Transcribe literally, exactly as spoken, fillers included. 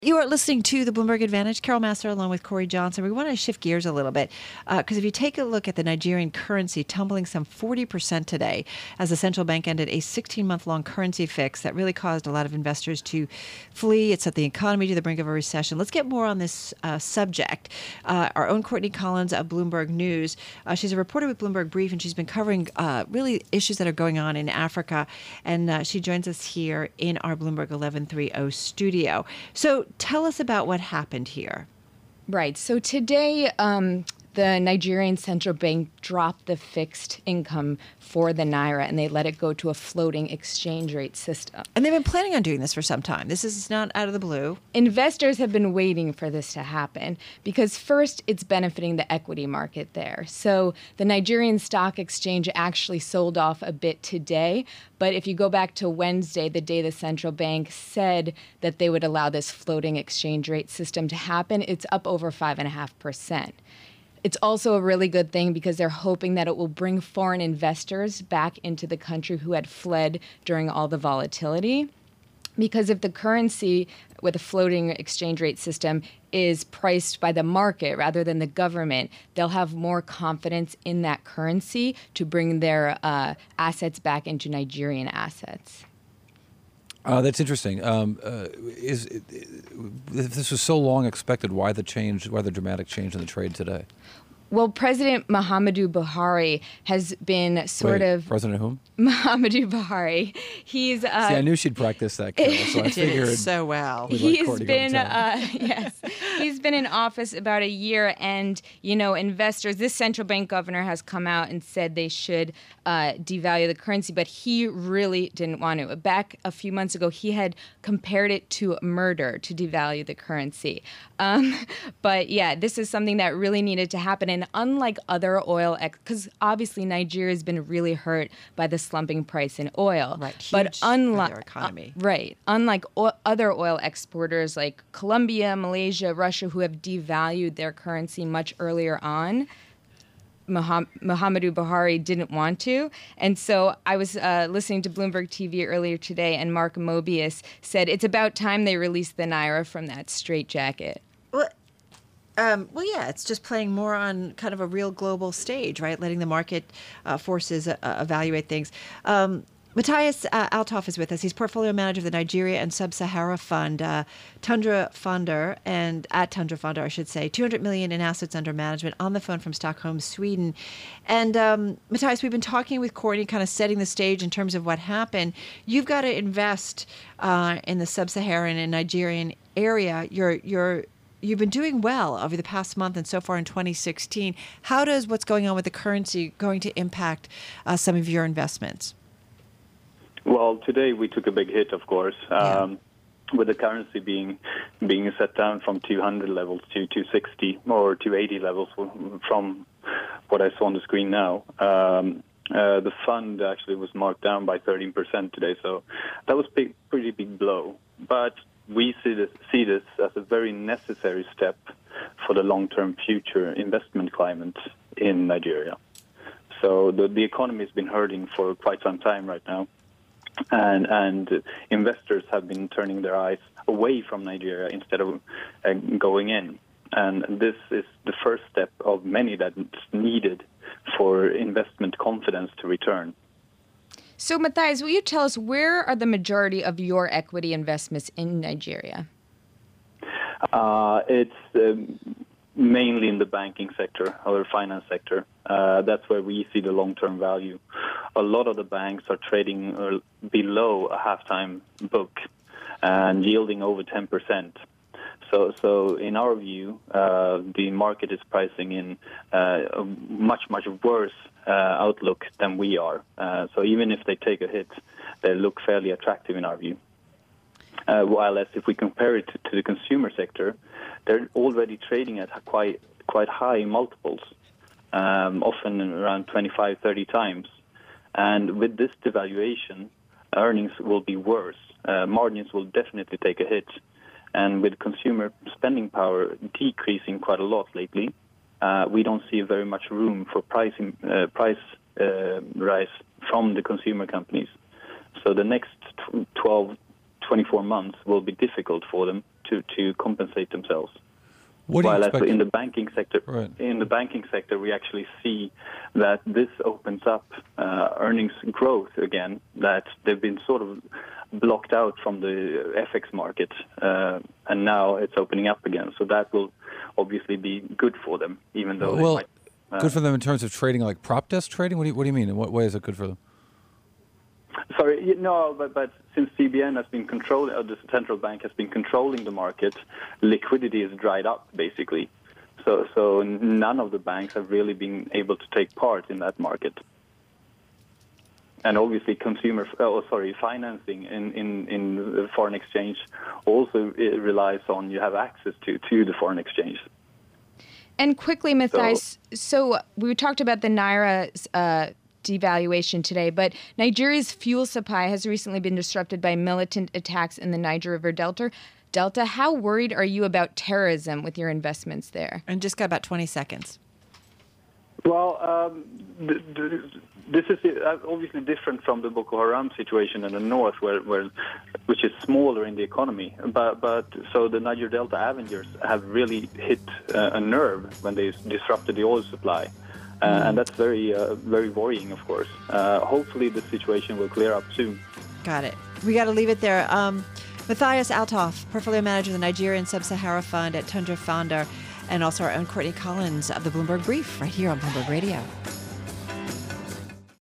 You are listening to the Bloomberg Advantage. Carol Massar along with Corey Johnson. We want to shift gears a little bit because uh, if you take a look at the Nigerian currency tumbling some forty percent today as the central bank ended a sixteen-month-long currency fix that really caused a lot of investors to flee. It set the economy to the brink of a recession. Let's get more on this uh, subject. Uh, our own Courtney Collins of Bloomberg News. Uh, she's a reporter with Bloomberg Brief, and she's been covering uh, really issues that are going on in Africa. And uh, she joins us here in our Bloomberg eleven thirty studio. So tell us about what happened here. Right. So today, um, the Nigerian central bank dropped the fixed income for the naira, and they let it go to a floating exchange rate system. And they've been planning on doing this for some time. This is not out of the blue. Investors have been waiting for this to happen because first, it's benefiting the equity market there. So the Nigerian Stock Exchange actually sold off a bit today. But if you go back to Wednesday, the day the central bank said that they would allow this floating exchange rate system to happen, it's up over five point five percent. It's also a really good thing because they're hoping that it will bring foreign investors back into the country who had fled during all the volatility. Because if the currency with a floating exchange rate system is priced by the market rather than the government, they'll have more confidence in that currency to bring their uh, assets back into Nigerian assets. Uh, that's interesting. Um, uh, is if this was so long expected, why the change? Why the dramatic change in the trade today? Well, President Muhammadu Buhari has been sort Wait, of... President whom? Muhammadu Buhari. He's... Uh, See, I knew she'd practice that, Carol, so I figured... so well. He's been, uh, yes, he's been in office about a year, and, you know, investors... This central bank governor has come out and said they should uh, devalue the currency, but he really didn't want to. Back a few months ago, he had compared it to murder to devalue the currency. Um, but, yeah, this is something that really needed to happen, and unlike other oil, because ex- obviously Nigeria has been really hurt by the slumping price in oil. Right, huge but unlike their economy. Uh, right, unlike o- other oil exporters like Colombia, Malaysia, Russia, who have devalued their currency much earlier on, Muhamm- Muhammadu Buhari didn't want to. And so I was uh, listening to Bloomberg T V earlier today, and Mark Mobius said it's about time they released the naira from that straitjacket. Well, Um, well, yeah, it's just playing more on kind of a real global stage, right? Letting the market uh, forces uh, evaluate things. Um, Matthias uh, Althoff is with us. He's portfolio manager of the Nigeria and Sub-Sahara Fund, uh, Tundra Funder, and at Tundra Funder, I should say, two hundred million dollars in assets under management, on the phone from Stockholm, Sweden. And um, Matthias, we've been talking with Courtney, kind of setting the stage in terms of what happened. You've got to invest uh, in the Sub-Saharan and Nigerian area. You're you're You've been doing well over the past month and so far in twenty sixteen. How does what's going on with the currency going to impact uh, some of your investments? Well, today we took a big hit, of course, um, yeah. with the currency being being set down from two hundred levels to two sixty or two eighty levels from what I saw on the screen now. Um, uh, the fund actually was marked down by thirteen percent today, so that was a pretty big blow. But we see this, see this as a very necessary step for the long-term future investment climate in Nigeria. So the, the economy has been hurting for quite some time right now, and and investors have been turning their eyes away from Nigeria instead of uh, going in. And this is the first step of many that's needed for investment confidence to return. So, Matthias, will you tell us where are the majority of your equity investments in Nigeria? Uh, it's um, mainly in the banking sector or finance sector. Uh, that's where we see the long-term value. A lot of the banks are trading uh, below a half-time book and yielding over ten percent. So, so in our view, uh, the market is pricing in uh, a much, much worse uh, outlook than we are. Uh, so even if they take a hit, they look fairly attractive in our view. Uh, while as if we compare it to, to the consumer sector, they're already trading at quite quite high multiples, um, often around twenty-five, thirty times. And with this devaluation, earnings will be worse. Uh, margins will definitely take a hit. And with consumer spending power decreasing quite a lot lately, uh, we don't see very much room for pricing, uh, price uh, rise from the consumer companies. So the next twelve, twenty-four months will be difficult for them to, to compensate themselves. What do you While expect? as in the banking sector, Right. in the banking sector, we actually see that this opens up uh, earnings growth again. That they've been sort of blocked out from the F X market, uh, and now it's opening up again. So that will obviously be good for them, even though Well, it might, uh, good for them in terms of trading, like prop desk trading. What do you, what do you mean? In what way is it good for them? Sorry, y- no, but, but since C B N has been controlling, uh, the central bank has been controlling the market, liquidity is dried up basically. So, so none of the banks have really been able to take part in that market. And obviously, consumer, oh, sorry, financing in, in, in foreign exchange also uh, relies on you have access to, to the foreign exchange. And quickly, Matthias, so, so we talked about the Naira's uh, devaluation today, but Nigeria's fuel supply has recently been disrupted by militant attacks in the Niger River Delta. Delta, how worried are you about terrorism with your investments there? And just got about twenty seconds. Well, um, th- th- this is uh, obviously different from the Boko Haram situation in the north, where, where which is smaller in the economy. But but so the Niger Delta Avengers have really hit uh, a nerve when they disrupted the oil supply, uh, mm. and that's very uh, very worrying, of course. Uh, hopefully, the situation will clear up soon. Got it. We got to leave it there. Um, Matthias Althoff, portfolio manager of the Nigerian Sub-Sahara Fund at Tundra Founder, and also our own Courtney Collins of the Bloomberg Brief, right here on Bloomberg Radio.